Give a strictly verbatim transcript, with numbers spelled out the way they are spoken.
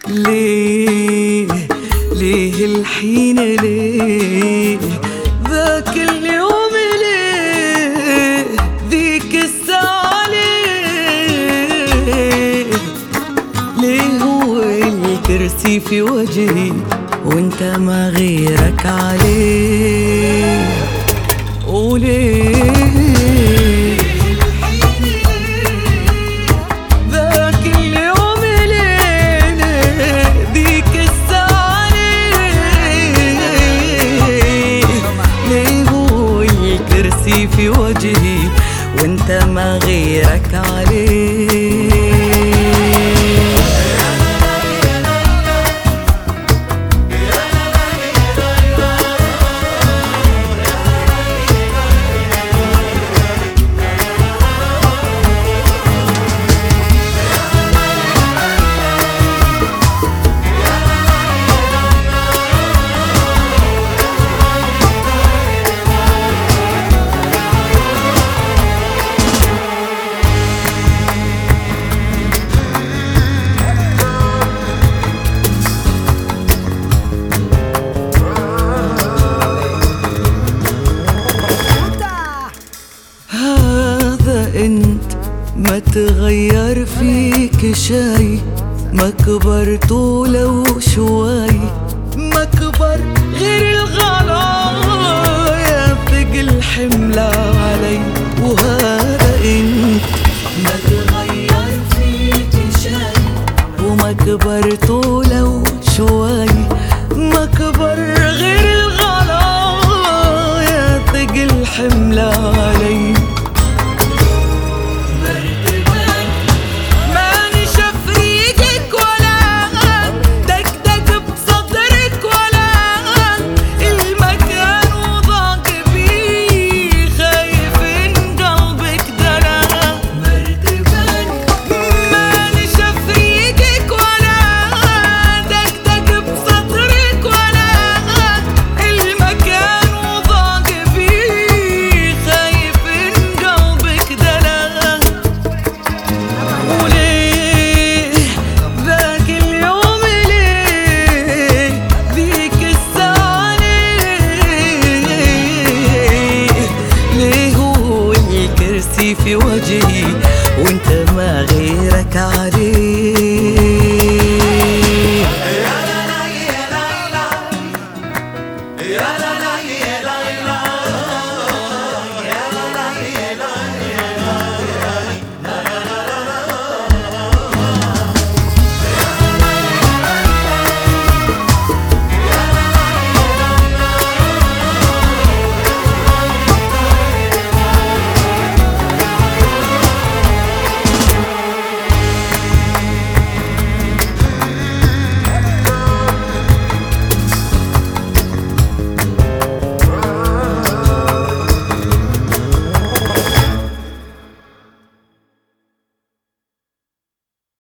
ليه ليه الحين ليه ذاك اليوم ليه ذيك الساعة ليه ليه هو الكرسي في وجهي وانت ما غيرك عليه وليه في وجهي وانت ما غيرك عليه. انت ما تغير فيك شي، ما كبرت ولو شوي، ما كبر غير الغلايا ثقل حملة علي. وهذا انت ما تغير فيك شي، وما كبرت ولو شوي، ما كبر غير الغلايا ثقل حملة علي.